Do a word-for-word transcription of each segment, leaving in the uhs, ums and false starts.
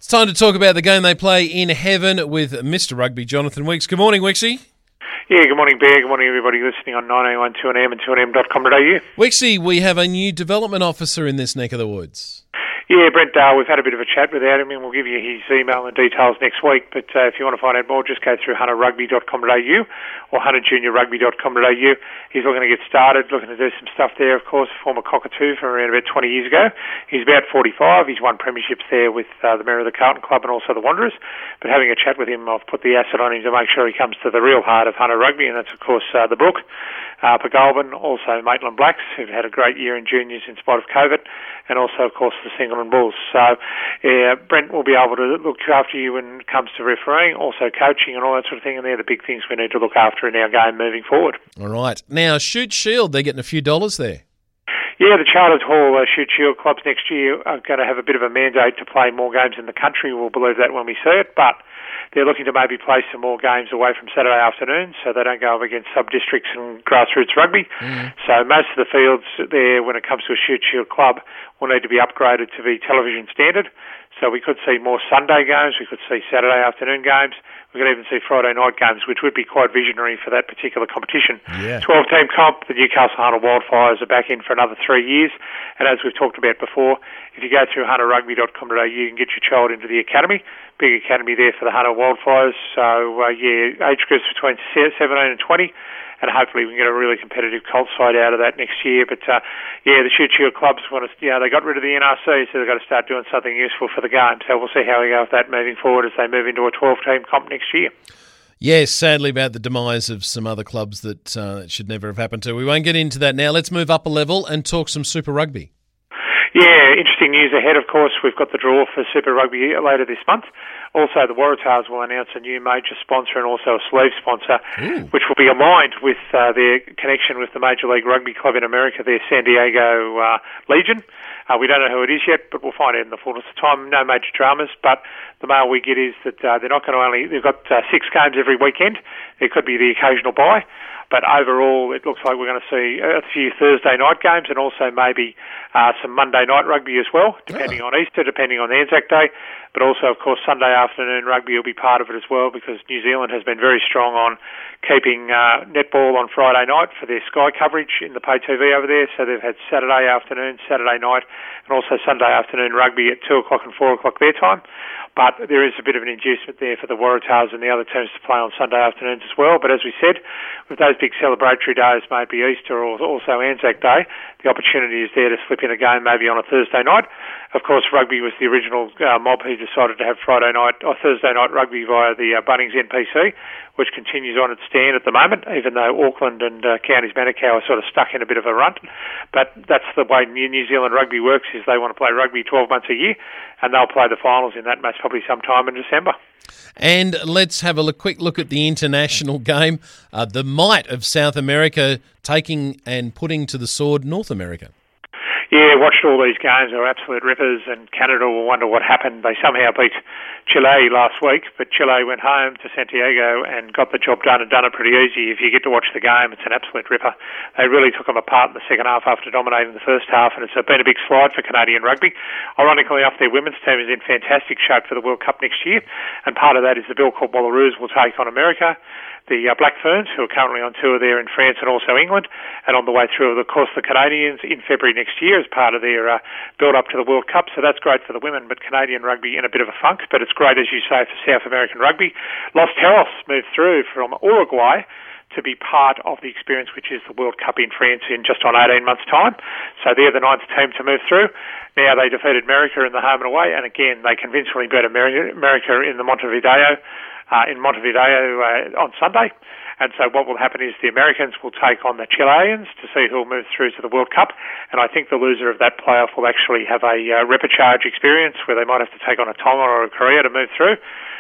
time to talk about the game they play in heaven with Mister Rugby, Jonathan Weeks. Good morning, Weeksy. Yeah, good morning, Bear. Good morning, everybody listening on nine eight one two N M and two N M dot com dot A U. Weeksy, we have a new development officer in this neck of the woods. Yeah, Brent Dale, we've had a bit of a chat with him and we'll give you his email and details next week. But uh, if you want to find out more, just go through hunter rugby dot com dot A U or hunter junior rugby dot com dot A U. He's looking to get started, looking to do some stuff there, of course, former cockatoo from around about twenty years ago. He's about forty-five. He's won premierships there with uh, the Mayor of the Carlton Club and also the Wanderers. But having a chat with him, I've put the asset on him to make sure he comes to the real heart of Hunter Rugby, and that's, of course, uh, the Brook. Uh, Pagolban, also Maitland Blacks, who've had a great year in juniors in spite of COVID, and also, of course, the Singleton Bulls. So, yeah, Brent will be able to look after you when it comes to refereeing, also coaching and all that sort of thing, and they're the big things we need to look after in our game moving forward. All right. Now, Shute Shield, they're getting a few dollars there. Yeah, the Charters Hall uh, Shute Shield clubs next year are going to have a bit of a mandate to play more games in the country. We'll believe that when we see it, but they're looking to maybe play some more games away from Saturday afternoons so they don't go up against sub-districts and grassroots rugby. Mm. So most of the fields there, when it comes to a Shute Shield club, will need to be upgraded to be television standard. So we could see more Sunday games, we could see Saturday afternoon games, we could even see Friday night games, which would be quite visionary for that particular competition. Yeah. twelve-team comp, the Newcastle Hunter Wildfires are back in for another three years. And as we've talked about before, if you go through hunter rugby dot com dot A U, you can get your child into the academy. Big academy there for the Hunter Wildfires. So, uh, yeah, age groups between seventeen and twenty. And hopefully we can get a really competitive Colt side out of that next year. But, uh, yeah, the Shute Shield clubs want to, you know, they got rid of the N R C, so they've got to start doing something useful for the game. So we'll see how we go with that moving forward as they move into a twelve-team comp next year. Yes, sadly about the demise of some other clubs that uh, should never have happened to. We won't get into that now. Let's move up a level and talk some Super Rugby. Yeah, interesting news ahead, of course. We've got the draw for Super Rugby later this month. Also, the Waratahs will announce a new major sponsor and also a sleeve sponsor, Ooh. which will be aligned with uh, their connection with the Major League Rugby club in America, their San Diego uh, Legion. Uh, we don't know who it is yet, but we'll find out in the fullness of time. No major dramas, but the mail we get is that uh, they're not going to only... They've got uh, six games every weekend. There could be the occasional bye. But overall, it looks like we're going to see a few Thursday night games and also maybe uh, some Monday night rugby as well, depending oh. on Easter, depending on the Anzac Day. But also, of course, Sunday afternoon rugby will be part of it as well because New Zealand has been very strong on keeping uh, netball on Friday night for their Sky coverage in the pay T V over there. So they've had Saturday afternoon, Saturday night, and also Sunday afternoon rugby at two o'clock and four o'clock their time. But there is a bit of an inducement there for the Waratahs and the other teams to play on Sunday afternoons as well. But as we said, with those big celebratory days, maybe Easter or also Anzac Day, the opportunity is there to slip in a game maybe on a Thursday night. Of course, rugby was the original uh, mob who decided to have Friday night or Thursday night rugby via the uh, Bunnings N P C, which continues on its stand at the moment, even though Auckland and uh, Counties Manukau are sort of stuck in a bit of a rut. But that's the way New Zealand rugby works, is they want to play rugby twelve months a year, and they'll play the finals in that match probably sometime in December. And let's have a look, quick look at the international game. Uh, the might of South America taking and putting to the sword North America. Yeah, watched all these games. They were absolute rippers, and Canada will wonder what happened. They somehow beat Chile last week, but Chile went home to Santiago and got the job done and done it pretty easy. If you get to watch the game, it's an absolute ripper. They really took them apart in the second half after dominating the first half, and it's been a big slide for Canadian rugby. Ironically enough, their women's team is in fantastic shape for the World Cup next year, and part of that is the Bilcott Wallaroos will take on America. The uh, Black Ferns, who are currently on tour there in France and also England, and on the way through, of course, the Canadians in February next year as part of their uh, build-up to the World Cup. So that's great for the women, but Canadian rugby in a bit of a funk. But it's great, as you say, for South American rugby. Los Terros moved through from Uruguay to be part of the experience, which is the World Cup in France in just on eighteen months' time. So they're the ninth team to move through. Now they defeated America in the home and away, and again, they convincingly beat America in the Montevideo. Uh, in Montevideo uh, on Sunday. And so what will happen is the Americans will take on the Chileans to see who will move through to the World Cup. And I think the loser of that playoff will actually have a uh, repechage experience where they might have to take on a Tonga or a Korea to move through.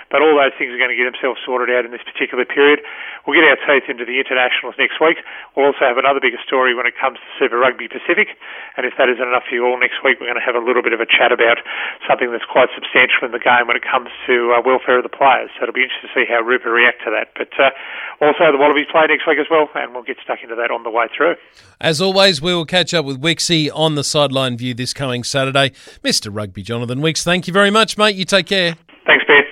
But all those things are going to get themselves sorted out in this particular period. We'll get our teeth into the internationals next week. We'll also have another bigger story when it comes to Super Rugby Pacific, and if that isn't enough for you all, next week we're going to have a little bit of a chat about something that's quite substantial in the game when it comes to uh, welfare of the players. So it'll be interesting to see how Rupa react to that. But uh, also the Wallabies play next week as well, and we'll get stuck into that on the way through. As always, we will catch up with Wixie on the Sideline View this coming Saturday. Mister Rugby Jonathan Wicks, thank you very much, mate. You take care. Thanks, Ben.